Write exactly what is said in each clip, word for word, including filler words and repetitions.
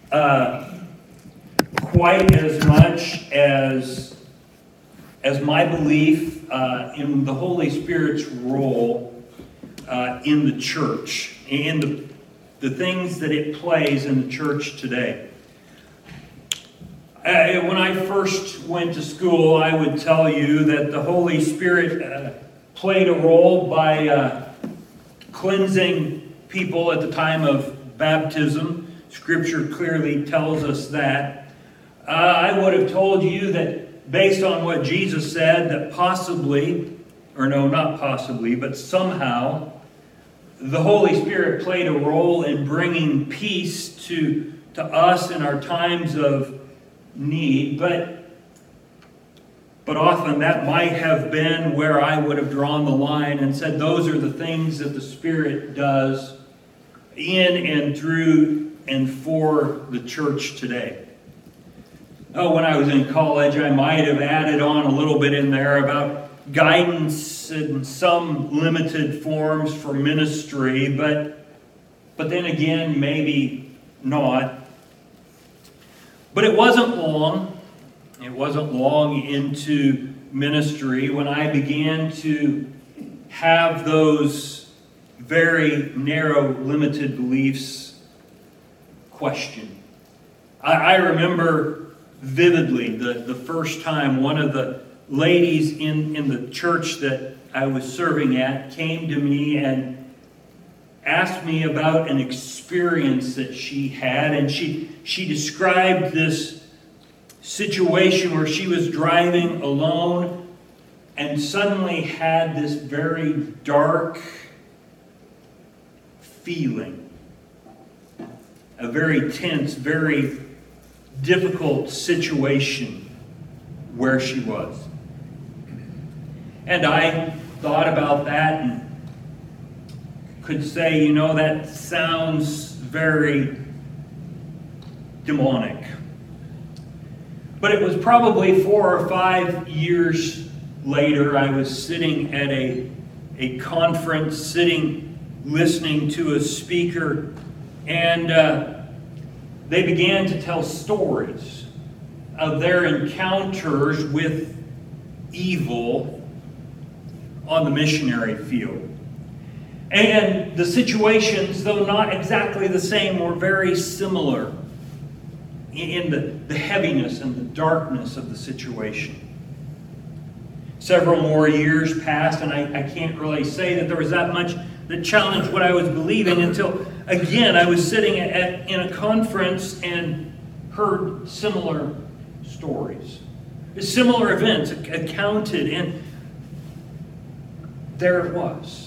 uh, quite as much as, as my belief uh, in the Holy Spirit's role uh, in the church, and the, the things that it plays in the church today. Uh, when I first went to school, I would tell you that the Holy Spirit uh, played a role by uh, cleansing people at the time of baptism. Scripture clearly tells us that. Uh, I would have told you that based on what Jesus said, that possibly, or no, not possibly, but somehow, the Holy Spirit played a role in bringing peace to, to us in our times of need, but but often that might have been where I would have drawn the line and said those are the things that the Spirit does in and through and for the church today. Oh, when I was in college, I might have added on a little bit in there about guidance in some limited forms for ministry, but but then again, maybe not. But it wasn't long, it wasn't long into ministry when I began to have those very narrow, limited beliefs questioned. I, I remember vividly the, the first time one of the ladies in, in the church that I was serving at came to me and asked me about an experience that she had, and she she described this situation where she was driving alone and suddenly had this very dark feeling, a very tense, very difficult situation where she was. And I thought about that and could say, you know, that sounds very demonic. But it was probably four or five years later, I was sitting at a, a conference, sitting, listening to a speaker, and uh, they began to tell stories of their encounters with evil on the missionary field. And the situations, though not exactly the same, were very similar in the, the heaviness and the darkness of the situation. Several more years passed, and I, I can't really say that there was that much that challenged what I was believing until, again, I was sitting at, in a conference and heard similar stories. Similar events accounted, and there it was.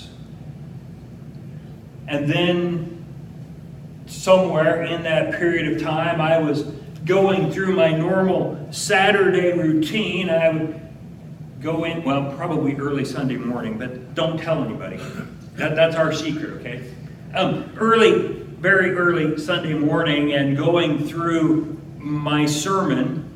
And then somewhere in that period of time, I was going through my normal Saturday routine. I would go in, well, probably early Sunday morning, but don't tell anybody. That, that's our secret, okay? Um, early, very early Sunday morning, and going through my sermon.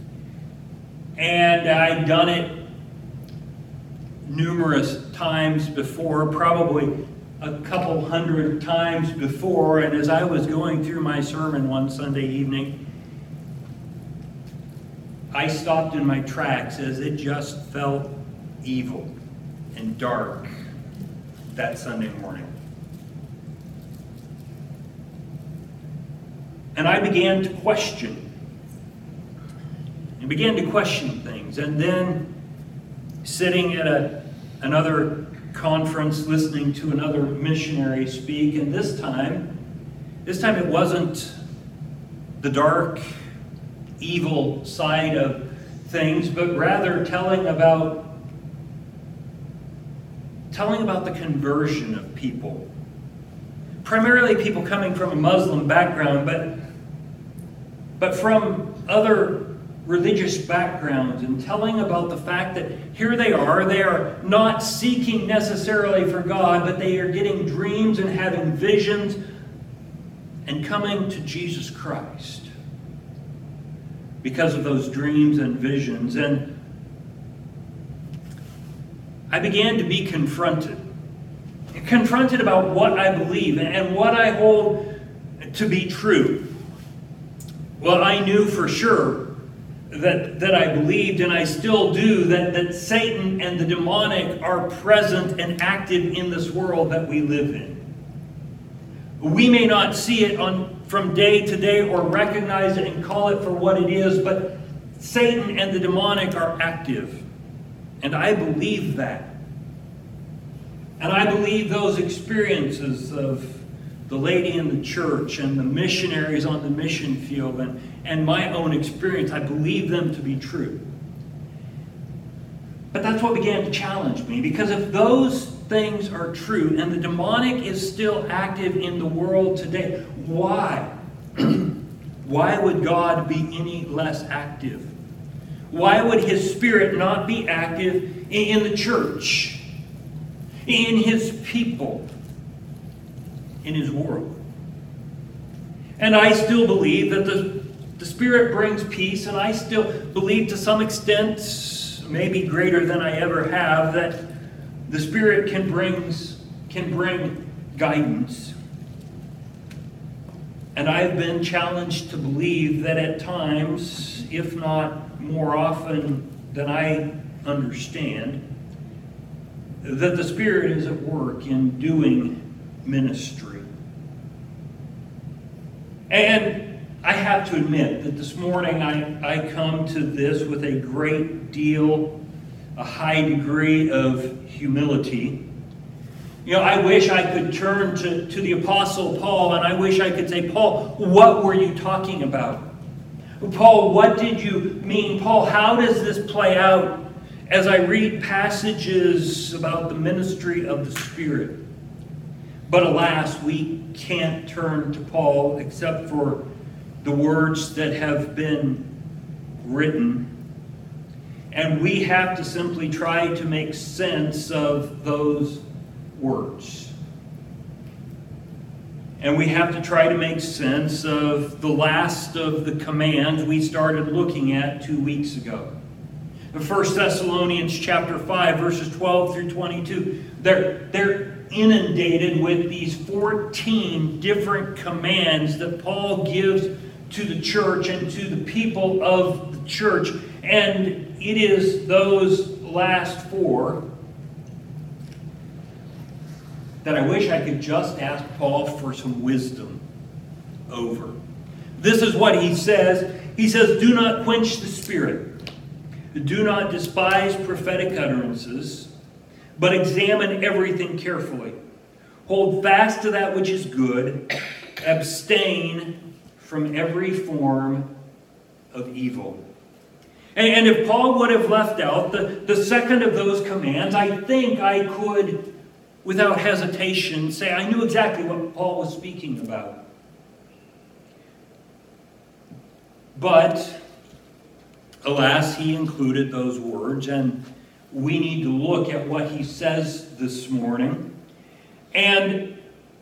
And I'd done it numerous times before, probably a couple hundred times before, and as I was going through my sermon one Sunday evening, I stopped in my tracks as it just felt evil and dark that Sunday morning. And I began to question. I began to question things, and then sitting at a, another conference listening to another missionary speak, and this time this time it wasn't the dark, evil side of things, but rather telling about telling about the conversion of people, primarily people coming from a Muslim background, but but from other religious backgrounds, and telling about the fact that here they are, they are not seeking necessarily for God, but they are getting dreams and having visions and coming to Jesus Christ because of those dreams and visions. And I began to be confronted. Confronted about what I believe and what I hold to be true. Well, I knew for sure that, that I believed, and I still do, that, that Satan and the demonic are present and active in this world that we live in. We may not see it on from day to day or recognize it and call it for what it is, but Satan and the demonic are active. And I believe that. And I believe those experiences of the lady in the church and the missionaries on the mission field and, and my own experience, I believe them to be true. But that's what began to challenge me, because if those things are true and the demonic is still active in the world today, why? Why would God be any less active? Why would His Spirit not be active in the church, in His people, in His world? And I still believe that the, the Spirit brings peace, and I still believe to some extent, maybe greater than I ever have, that the Spirit can bring, can bring guidance. And I've been challenged to believe that at times, if not more often than I understand, that the Spirit is at work in doing ministry. And I have to admit that this morning I, I come to this with a great deal, a high degree of humility. You know, I wish I could turn to, to the Apostle Paul, and I wish I could say, Paul, what were you talking about? Paul, what did you mean? Paul, how does this play out as I read passages about the ministry of the Spirit? But alas, we can't turn to Paul except for the words that have been written. And we have to simply try to make sense of those words. And we have to try to make sense of the last of the commands we started looking at two weeks ago. First Thessalonians chapter five, verses twelve through twenty-two. They're, they're inundated with these fourteen different commands that Paul gives to the church and to the people of the church. And it is those last four that I wish I could just ask Paul for some wisdom over. This is what he says. He says, do not quench the Spirit. Do not despise prophetic utterances, but examine everything carefully. Hold fast to that which is good. Abstain from every form of evil. And, and if Paul would have left out the, the second of those commands, I think I could, without hesitation, say I knew exactly what Paul was speaking about. But alas, he included those words, and we need to look at what he says this morning. And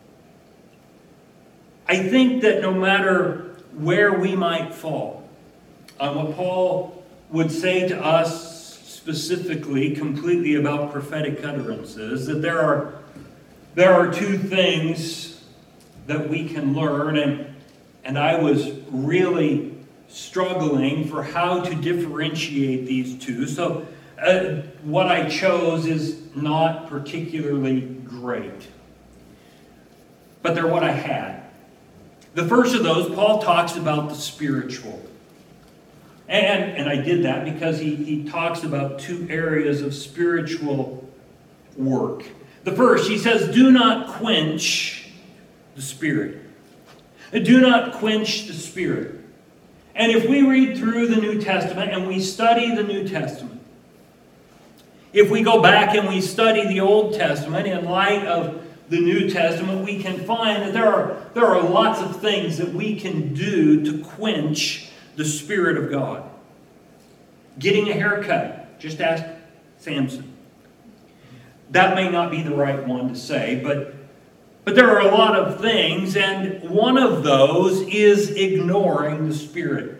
I think that no matter where we might fall on what Paul would say to us specifically, completely about prophetic utterances, that there are, there are two things that we can learn, and, and I was really struggling for how to differentiate these two. So uh, what I chose is not particularly great, but they're what I had. The first of those, Paul talks about the spiritual. And, and I did that because he, he talks about two areas of spiritual work. The first, he says, do not quench the Spirit. Do not quench the Spirit. And if we read through the New Testament and we study the New Testament, if we go back and we study the Old Testament in light of the New Testament, we can find that there are, there are lots of things that we can do to quench the Spirit of God. Getting a haircut. Just ask Samson. That may not be the right one to say, but, but there are a lot of things, and one of those is ignoring the Spirit.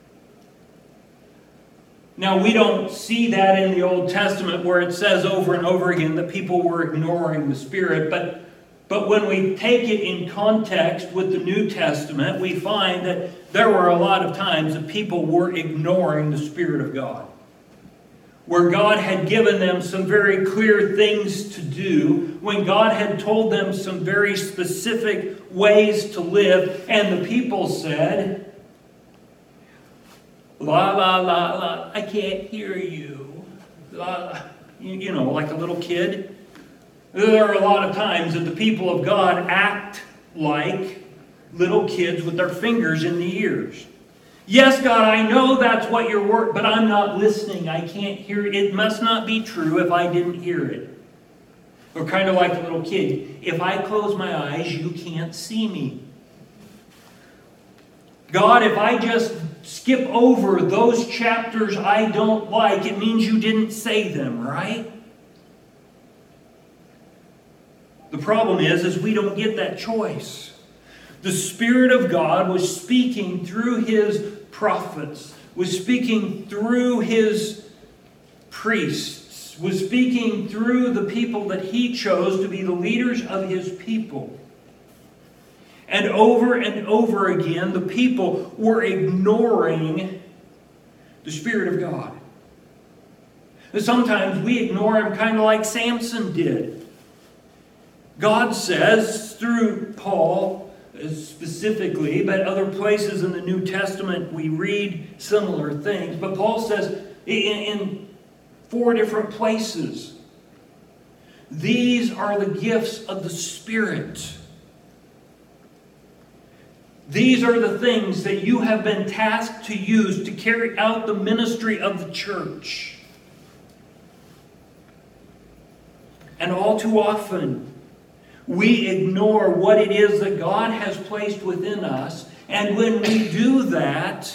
Now, we don't see that in the Old Testament where it says over and over again that people were ignoring the Spirit, but, But when we take it in context with the New Testament, we find that there were a lot of times that people were ignoring the Spirit of God. Where God had given them some very clear things to do, when God had told them some very specific ways to live, and the people said, la la la la, I can't hear you. La, la. You, you know, like a little kid. There are a lot of times that the people of God act like little kids with their fingers in the ears. Yes, God, I know that's what your word, but I'm not listening. I can't hear it. It must not be true if I didn't hear it. Or kind of like a little kid. If I close my eyes, you can't see me. God, if I just skip over those chapters I don't like, it means you didn't say them, right? The problem is, is we don't get that choice. The Spirit of God was speaking through His prophets, was speaking through His priests, was speaking through the people that He chose to be the leaders of His people. And over and over again, the people were ignoring the Spirit of God. And sometimes we ignore Him kind of like Samson did. God says through Paul specifically, but other places in the New Testament we read similar things. But Paul says in, in four different places, these are the gifts of the Spirit. These are the things that you have been tasked to use to carry out the ministry of the church. And all too often, we ignore what it is that God has placed within us. And when we do that,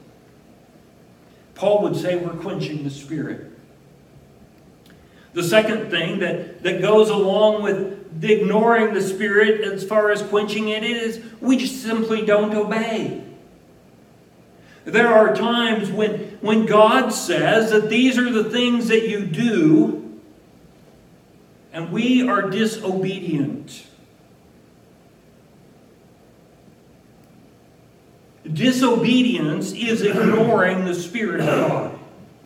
Paul would say we're quenching the Spirit. The second thing that, that goes along with ignoring the Spirit as far as quenching it is we just simply don't obey. There are times when, when God says that these are the things that you do, and we are disobedient. Disobedience is ignoring the Spirit of God.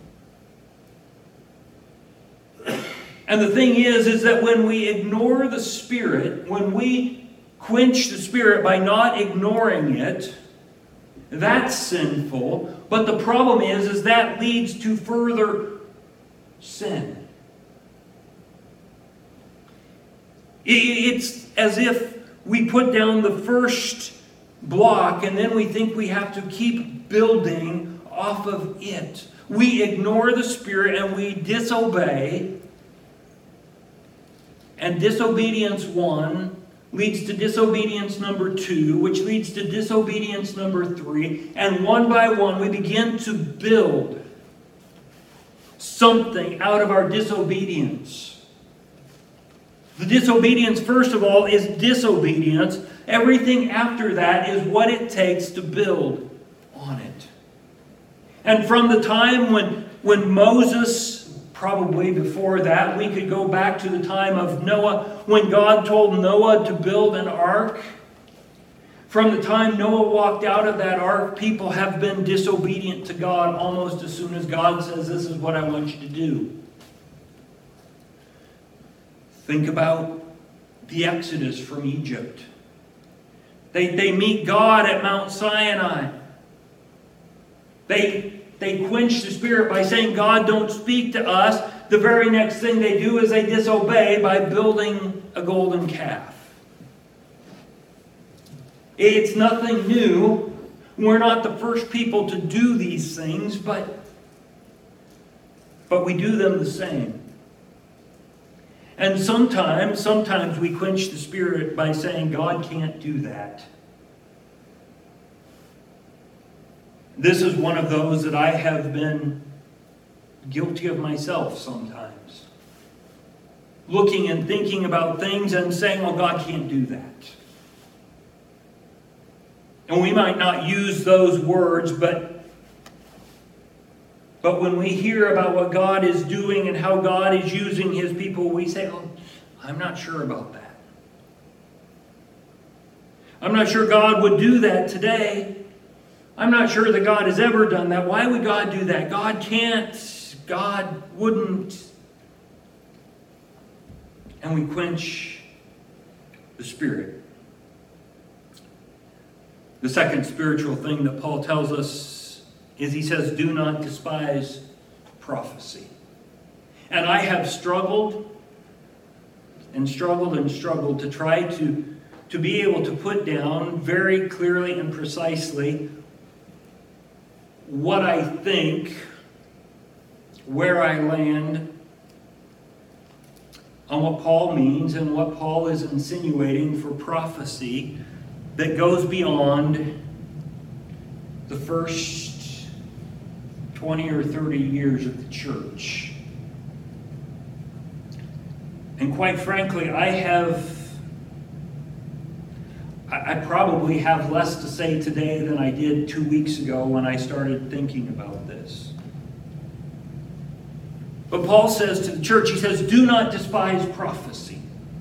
And the thing is, is that when we ignore the Spirit, when we quench the Spirit by not ignoring it, that's sinful. But the problem is, is that leads to further sin. It's as if we put down the first block and then we think we have to keep building off of it. We ignore the Spirit and we disobey. And disobedience one leads to disobedience number two, which leads to disobedience number three. And one by one we begin to build something out of our disobedience. The disobedience, first of all, is disobedience. Everything after that is what it takes to build on it. And from the time when, when Moses, probably before that, we could go back to the time of Noah, when God told Noah to build an ark. From the time Noah walked out of that ark, people have been disobedient to God almost as soon as God says, this is what I want you to do. Think about the Exodus from Egypt. They, they meet God at Mount Sinai. They, they quench the Spirit by saying, God, don't speak to us. The very next thing they do is they disobey by building a golden calf. It's nothing new. We're not the first people to do these things, but, but we do them the same. And sometimes, sometimes we quench the Spirit by saying, God can't do that. This is one of those that I have been guilty of myself sometimes. Looking and thinking about things and saying, well, God can't do that. And we might not use those words, but, but when we hear about what God is doing and how God is using His people, we say, oh, I'm not sure about that. I'm not sure God would do that today. I'm not sure that God has ever done that. Why would God do that? God can't. God wouldn't. And we quench the Spirit. The second spiritual thing that Paul tells us is he says, do not despise prophecy. And I have struggled and struggled and struggled to try to, to be able to put down very clearly and precisely what I think, where I land on what Paul means and what Paul is insinuating for prophecy that goes beyond the first twenty or thirty years of the church. And quite frankly, I have, I probably have less to say today than I did two weeks ago when I started thinking about this. But Paul says to the church, he says, do not despise prophecy.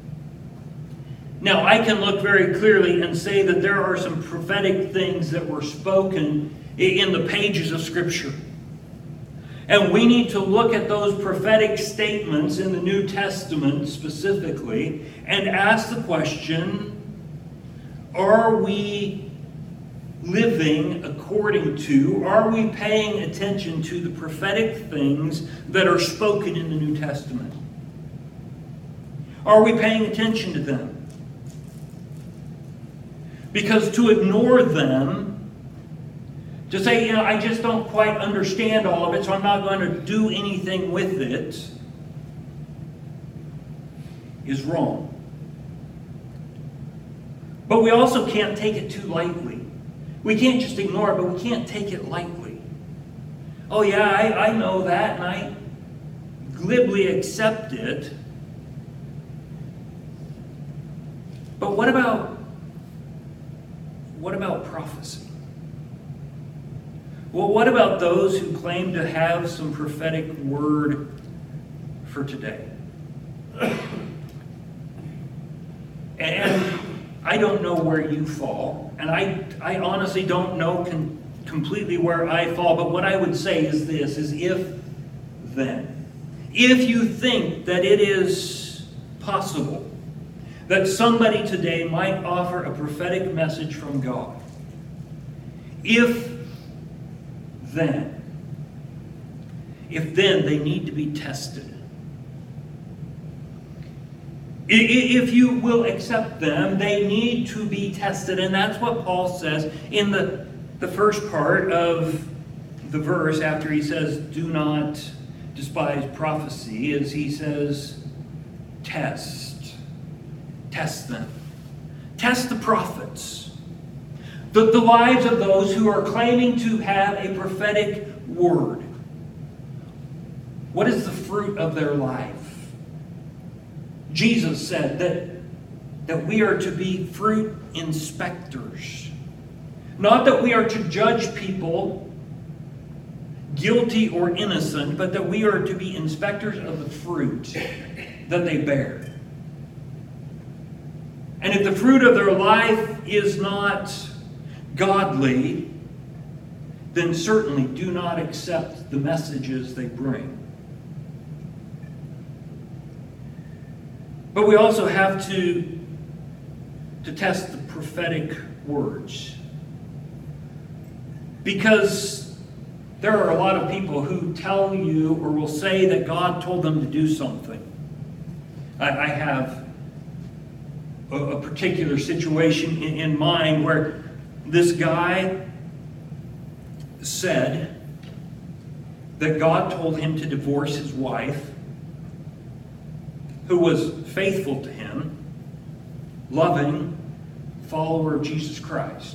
Now, I can look very clearly and say that there are some prophetic things that were spoken in the pages of Scripture. And we need to look at those prophetic statements in the New Testament specifically and ask the question, are we living according to, are we paying attention to the prophetic things that are spoken in the New Testament? Are we paying attention to them? Because to ignore them, to say, you know, I just don't quite understand all of it, so I'm not going to do anything with it, is wrong. But we also can't take it too lightly. We can't just ignore it, but we can't take it lightly. Oh yeah, I, I know that, and I glibly accept it. But what about What about prophecy? Well, what about those who claim to have some prophetic word for today? And I don't know where you fall, and I, I honestly don't know con- completely where I fall, but what I would say is this, is if then. If you think that it is possible that somebody today might offer a prophetic message from God, if then, if then they need to be tested. If you will accept them, they need to be tested. And that's what Paul says in the, the first part of the verse after he says, do not despise prophecy, is he says, test. Test them. Test the prophets. The, the lives of those who are claiming to have a prophetic word. What is the fruit of their life? Jesus said that, that we are to be fruit inspectors. Not that we are to judge people guilty or innocent, but that we are to be inspectors of the fruit that they bear. And if the fruit of their life is not godly, then certainly do not accept the messages they bring. But we also have to, to test the prophetic words. Because there are a lot of people who tell you or will say that God told them to do something. I, I have a, a particular situation in, in mind where this guy said that God told him to divorce his wife, who was faithful to him, loving follower of Jesus Christ.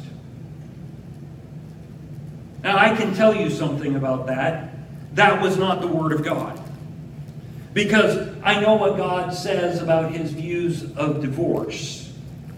Now, I can tell you something about that. That was not the Word of God. Because I know what God says about His views of divorce.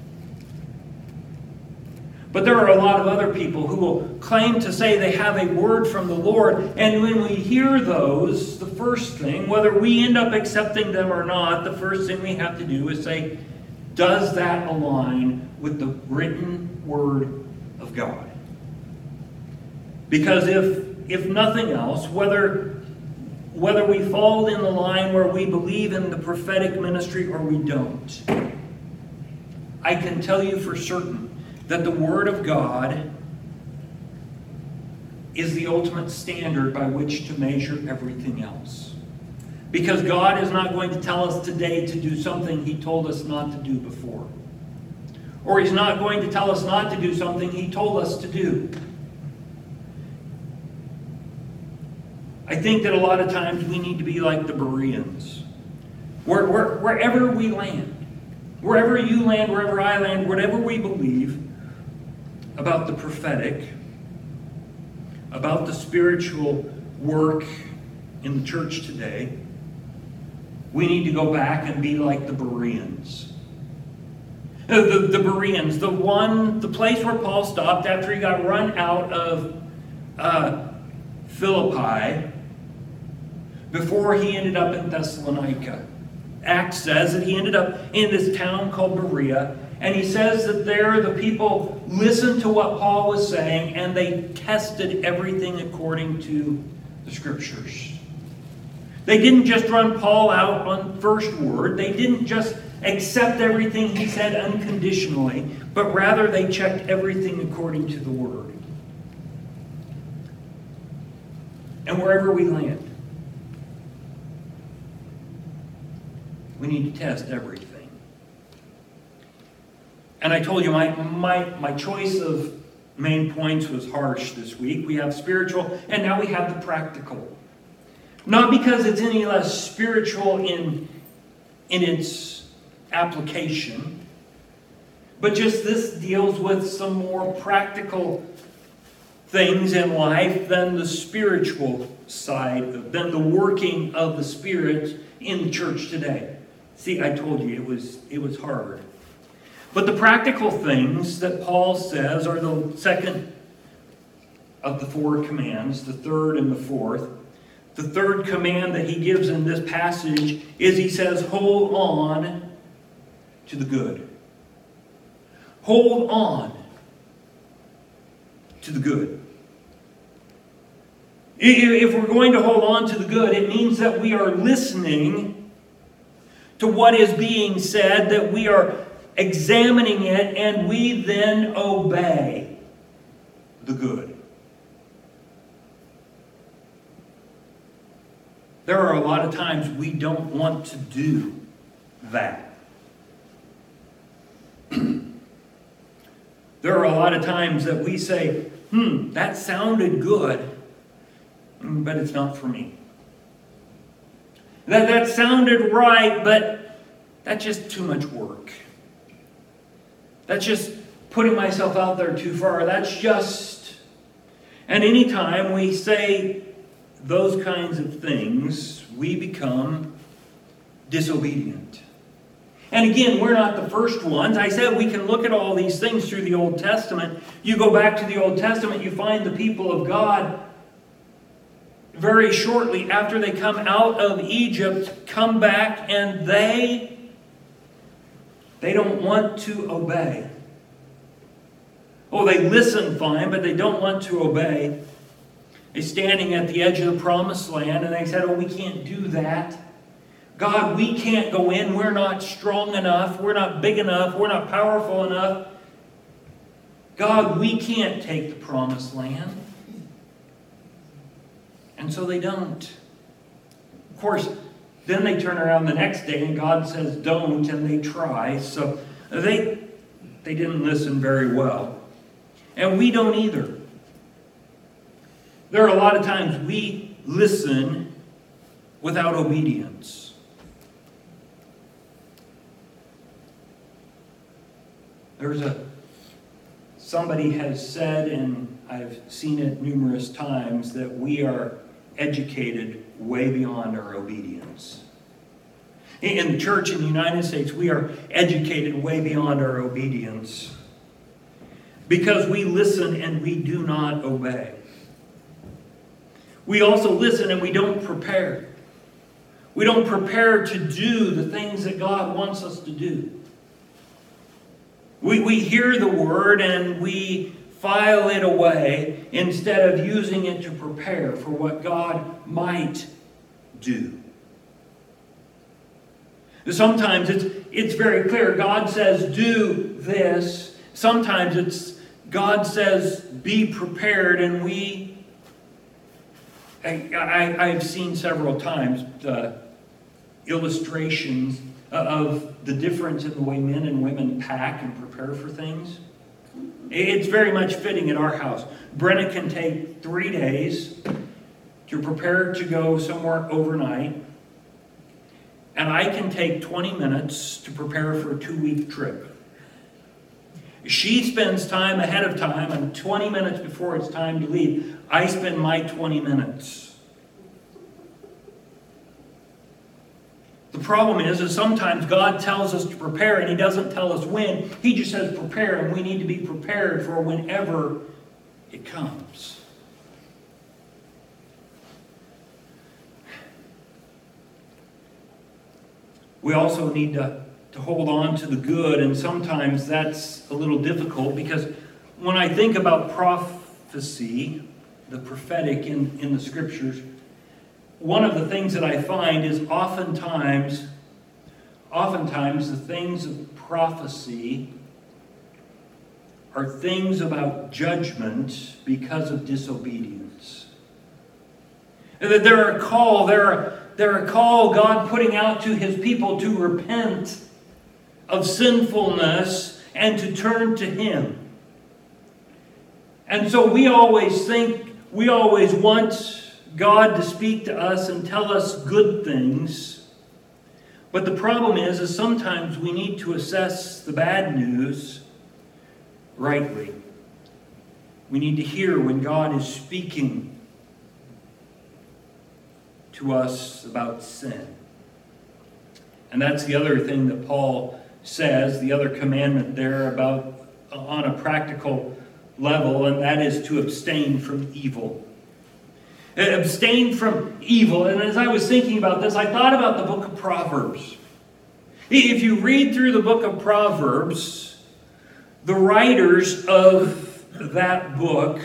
But there are a lot of other people who will claim to say they have a word from the Lord, and when we hear those, the first thing, whether we end up accepting them or not, the first thing we have to do is say, does that align with the written Word of God? Because if, if nothing else, whether, whether we fall in the line where we believe in the prophetic ministry or we don't, I can tell you for certain that the Word of God is the ultimate standard by which to measure everything else. Because God is not going to tell us today to do something He told us not to do before. Or He's not going to tell us not to do something He told us to do. I think that a lot of times we need to be like the Bereans. Where, where, wherever we land, wherever you land, wherever I land, whatever we believe about the prophetic, about the spiritual work in the church today, we need to go back and be like the Bereans. The, the, the Bereans, the one, the place where Paul stopped after he got run out of uh, Philippi before he ended up in Thessalonica. Acts says that he ended up in this town called Berea, and he says that there the people listened to what Paul was saying and they tested everything according to the Scriptures. They didn't just run Paul out on first word. They didn't just accept everything he said unconditionally, but rather they checked everything according to the Word. And wherever we land, we need to test everything. And I told you my, my, my choice of main points was harsh this week. We have spiritual, and now we have the practical. Not because it's any less spiritual in, in its application, but just this deals with some more practical things in life than the spiritual side, than the working of the Spirit in the church today. See, I told you it was, it was hard. But the practical things that Paul says are the second of the four commands, the third and the fourth. The third command that he gives in this passage is he says, hold on to the good. Hold on to the good. If we're going to hold on to the good, it means that we are listening to what is being said, that we are examining it, and we then obey the good. There are a lot of times we don't want to do that. There are a lot of times that we say, hmm, that sounded good, but it's not for me. That, that sounded right, but that's just too much work. That's just putting myself out there too far. That's just... And anytime we say those kinds of things, we become disobedient. And again, we're not the first ones. I said we can look at all these things through the Old Testament. You go back to the Old Testament, you find the people of God very shortly after they come out of Egypt, come back and they, they don't want to obey. Oh, they listen fine, but they don't want to obey. They're standing at the edge of the promised land and they said, oh, we can't do that. God, we can't go in. We're not strong enough. We're not big enough. We're not powerful enough. God, we can't take the promised land. And so they don't. Of course, then they turn around the next day and God says don't, and they try. So they, they didn't listen very well. And we don't either. There are a lot of times we listen without obedience. There's a, somebody has said, and I've seen it numerous times, that we are educated way beyond our obedience. In the church in the United States, we are educated way beyond our obedience because we listen and we do not obey. We also listen and we don't prepare. We don't prepare to do the things that God wants us to do. We, we hear the word and we file it away instead of using it to prepare for what God might do. Sometimes it's, it's very clear. God says, do this. Sometimes it's God says, be prepared, and we I, I, I've seen several times uh, illustrations of the difference in the way men and women pack and prepare for things. It's very much fitting at our house. Brenna can take three days to prepare to go somewhere overnight, and I can take twenty minutes to prepare for a two-week trip. She spends time ahead of time, and twenty minutes before it's time to leave, I spend my twenty minutes. The problem is, is sometimes God tells us to prepare and He doesn't tell us when. He just says prepare, and we need to be prepared for whenever it comes. We also need to, to hold on to the good, and sometimes that's a little difficult because when I think about prophecy, the prophetic in, in the Scriptures, one of the things that I find is oftentimes, oftentimes the things of prophecy are things about judgment because of disobedience. And that they're a call, they're a, they're a call God putting out to His people to repent of sinfulness and to turn to Him. And so we always think, we always want God to speak to us and tell us good things. But the problem is, is sometimes we need to assess the bad news rightly. We need to hear when God is speaking to us about sin. And that's the other thing that Paul says, the other commandment there about on a practical level, and that is to abstain from evil. Abstain from evil. And as I was thinking about this, I thought about the book of Proverbs. If you read through the book of Proverbs, the writers of that book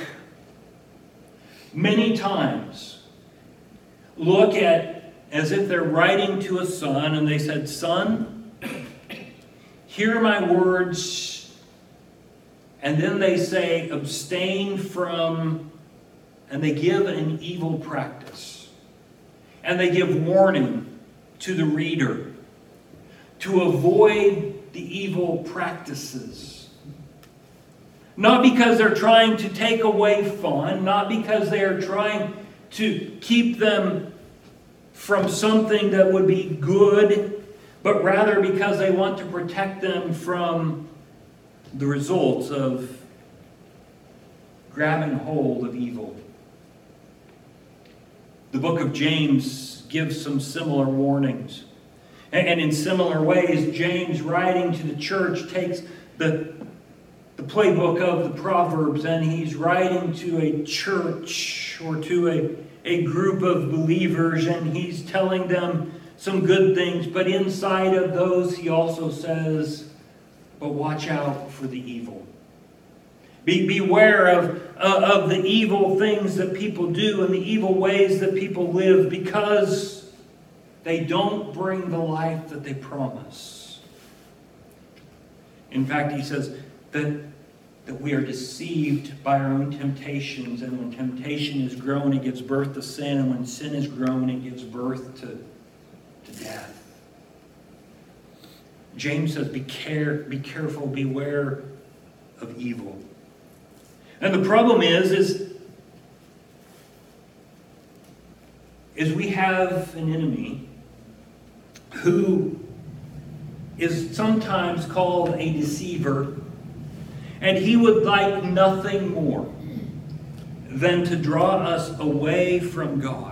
many times look at as if they're writing to a son, and they said, "Son, hear my words." And then they say, abstain from, and they give an evil practice. And they give warning to the reader to avoid the evil practices. Not because they're trying to take away fun, not because they are trying to keep them from something that would be good, but rather because they want to protect them from the results of grabbing hold of evil. The book of James gives some similar warnings. And in similar ways, James, writing to the church, takes the, the playbook of the Proverbs, and he's writing to a church or to a, a group of believers, and he's telling them some good things. But inside of those, he also says, but watch out for the evil. Be, beware of, uh, of the evil things that people do and the evil ways that people live, because they don't bring the life that they promise. In fact, he says that, that we are deceived by our own temptations, and when temptation is grown, it gives birth to sin, and when sin is grown, it gives birth to, to death. James says, be, care, be careful, beware of evil. And the problem is, is, is we have an enemy who is sometimes called a deceiver, and he would like nothing more than to draw us away from God.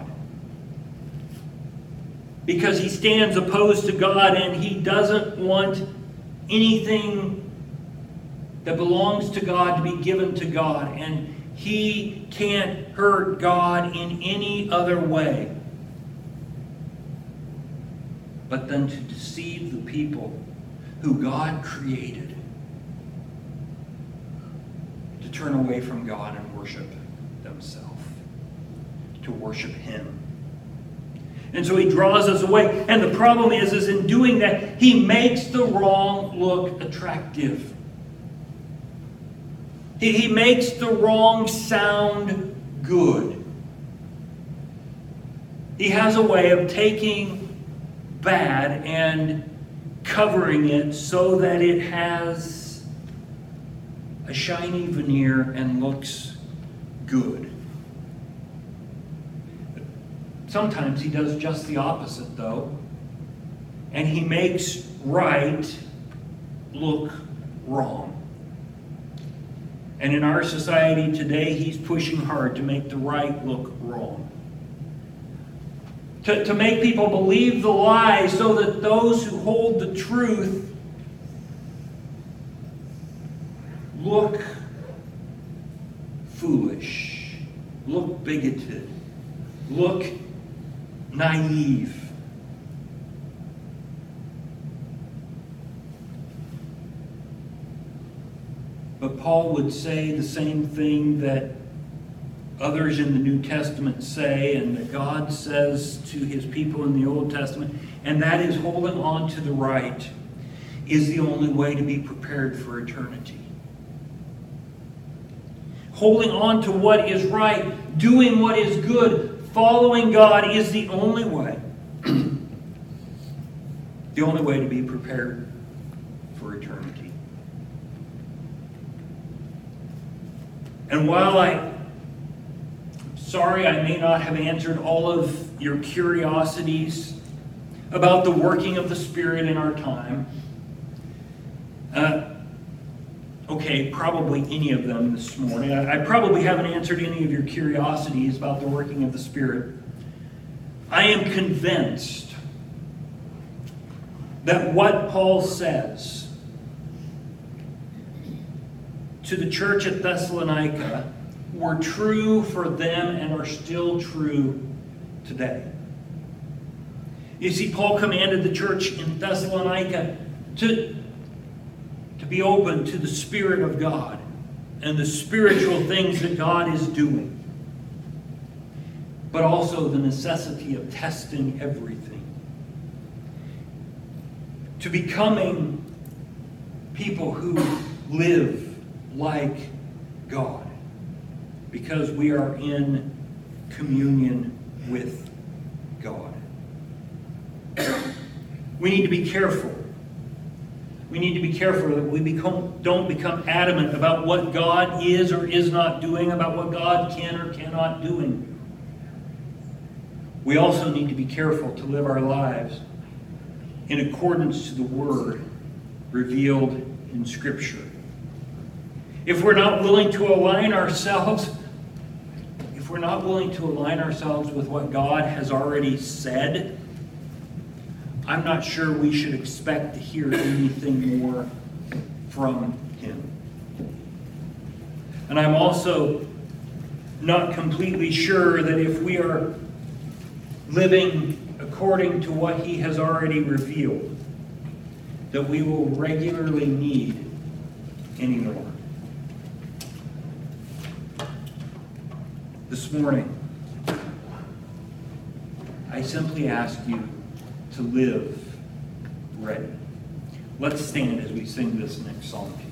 Because he stands opposed to God, and he doesn't want anything that belongs to God to be given to God. And he can't hurt God in any other way but then to deceive the people who God created turn away from God and worship themselves, to worship Him. And so he draws us away. And the problem is, is in doing that, he makes the wrong look attractive. He, he makes the wrong sound good. He has a way of taking bad and covering it so that it has a shiny veneer and looks good. Sometimes he does just the opposite, though, and he makes right look wrong. And in our society today, he's pushing hard to make the right look wrong. To, to make people believe the lie so that those who hold the truth look foolish, look bigoted, look naive. But Paul would say the same thing that others in the New Testament say, and that God says to his people in the Old Testament, and that is holding on to the right is the only way to be prepared for eternity. Holding on to what is right, doing what is good, following God is the only way. The only way to be prepared for eternity. And while I, sorry I may not have answered all of your curiosities about the working of the Spirit in our time, uh, okay, probably any of them this morning. I, I probably haven't answered any of your curiosities about the working of the Spirit. I am convinced that what Paul says to the church at Thessalonica were true for them and are still true today. You see, Paul commanded the church in Thessalonica to to be open to the Spirit of God and the spiritual things that God is doing, but also the necessity of testing everything, to becoming people who live like God, because we are in communion with God. We need to be careful. We need to be careful that we become, don't become adamant about what God is or is not doing, about what God can or cannot doing. We also need to be careful to live our lives in accordance to the Word revealed in Scripture. If we're not willing to align ourselves, if we're not willing to align ourselves with what God has already said, I'm not sure we should expect to hear anything more from Him. And I'm also not completely sure that if we are living according to what He has already revealed, that we will regularly need any more. This morning, I simply ask you to live ready. Let's stand as we sing this next song.